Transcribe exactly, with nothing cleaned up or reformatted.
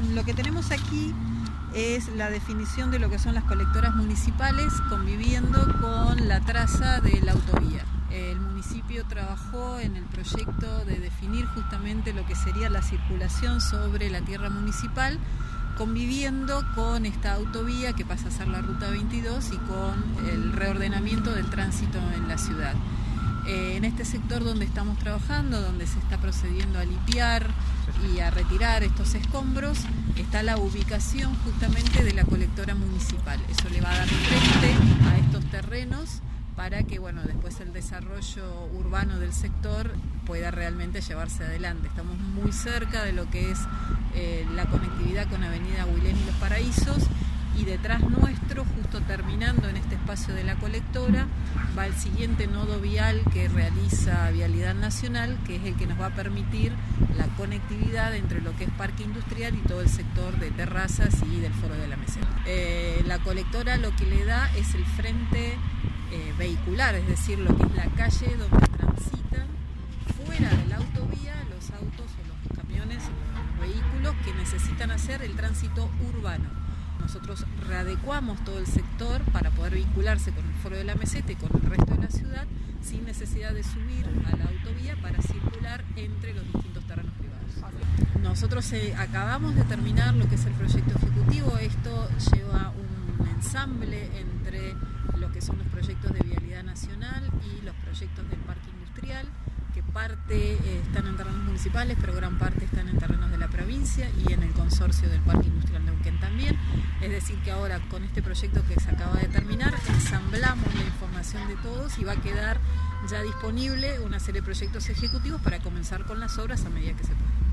Lo que tenemos aquí es la definición de lo que son las colectoras municipales conviviendo con la traza de la autovía. El municipio trabajó en el proyecto de definir justamente lo que sería la circulación sobre la tierra municipal, conviviendo con esta autovía que pasa a ser la Ruta veintidós y con el reordenamiento del tránsito en la ciudad. Eh, en este sector donde estamos trabajando, donde se está procediendo a limpiar y a retirar estos escombros, está la ubicación justamente de la colectora municipal. Eso le va a dar frente a estos terrenos para que, bueno, después el desarrollo urbano del sector pueda realmente llevarse adelante. Estamos muy cerca de lo que es eh, la conectividad con Avenida Huilén y Los Paraísos, y detrás nuestro, justo terminando en este espacio de la colectora, va el siguiente nodo vial que realiza Vialidad Nacional, que es el que nos va a permitir la conectividad entre lo que es Parque Industrial y todo el sector de terrazas y del Foro de la Meseta. Eh, la colectora lo que le da es el frente eh, vehicular, es decir, lo que es la calle donde transitan fuera de la autovía los autos o los camiones o los vehículos que necesitan hacer el tránsito urbano. Nosotros readecuamos todo el sector para poder vincularse con el Foro de la Meseta y con el resto de la ciudad sin necesidad de subir a la autovía para circular entre los distintos terrenos privados. Nosotros eh, acabamos de terminar lo que es el proyecto ejecutivo. Esto lleva un ensamble entre lo que son los proyectos de Vialidad Nacional y los proyectos del Parque Industrial, que parte eh, están en terrenos municipales, pero gran parte están en terrenos de la provincia y en el consorcio del Parque Industrial Neuquén también. Es decir, que ahora con este proyecto que se acaba de terminar, ensamblamos la información de todos y va a quedar ya disponible una serie de proyectos ejecutivos para comenzar con las obras a medida que se pueda.